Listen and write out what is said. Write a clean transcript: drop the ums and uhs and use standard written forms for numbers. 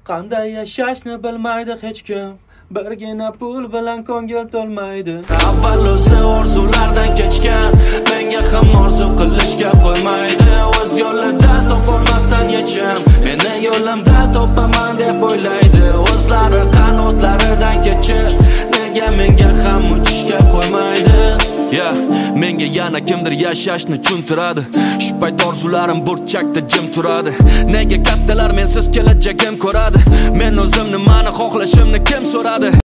Qanday yashashni bilmaydi hech kim, birgina pul bilan ko'ngil to'lmaydi. Avval o'zi orzulardan kechgan, menga ham orzu qilishga qo'ymaydi. O'z yo'lida topolmasdan yechim, meni yo'limda topaman deb o'ylaydi. O'zlari qanotlaridan kechib, nega menga ham uchishga qo'ymaydi? Menga yana kimdir yashashni tushuntiradi. Shu payt orzularim burchakda jim turadi. Nega kattalar mensiz kelajagim ko'radi? Men o'zim nimani xohlashimni kim so'radi?